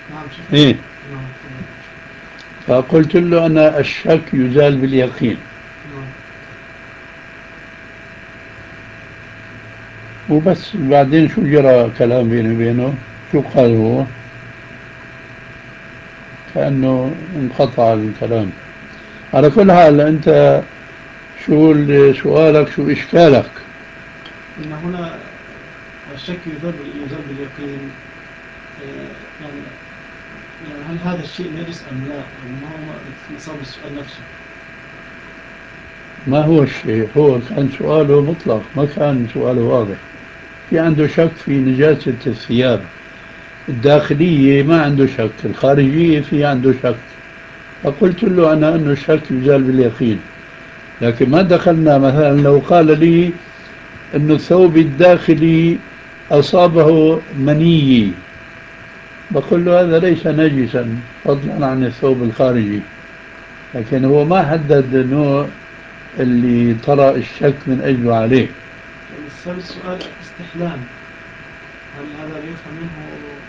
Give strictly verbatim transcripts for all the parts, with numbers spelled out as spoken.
نعم شيخ. إيه. نعم. فقلت له أنا الشك يزال باليقين. نعم. وبس. بعدين شو جرى كلام بيني وبينه؟ شو قال هو؟ كأنه انقطع الكلام. على كل حال أنت شو ال- سؤالك، شو إشكالك؟ إن هنا الشك يزال يزال باليقين. آه، يعني يعني هل هذا الشيء نجس أم لا؟ يعني ما هو نصاب السؤال نفسه. ما هو الشيء؟ هو كان سؤاله مطلق، ما كان سؤاله واضح. في عنده شك في نجاسة الثياب الداخلية، ما عنده شك. الخارجية في عنده شك. فقلت له أنا أنه الشك يزال باليقين. لكن ما دخلنا مثلا لو قال لي أن الثوب الداخلي أصابه مني، بقول له هذا ليس نجسا فضلا عن الثوب الخارجي. لكن هو ما حدد نوع اللي طرأ الشك من أجله عليه. السؤال السؤال استحلام، هل هذا يفهم منه؟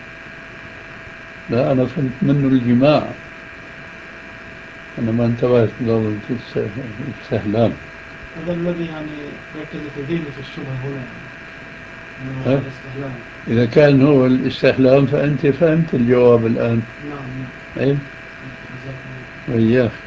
لا، أنا فهمت منه الجماع. أنا ما انتبهت لضرورة الاستهلام. هذا الذي يعني ركز في ذهني في الشبهة هنا، أنه أه؟ الاستحلام. إذا كان هو الاستحلام فأنت فهمت الجواب الآن. نعم. نعم. أي. جزاكم الله. وإياك.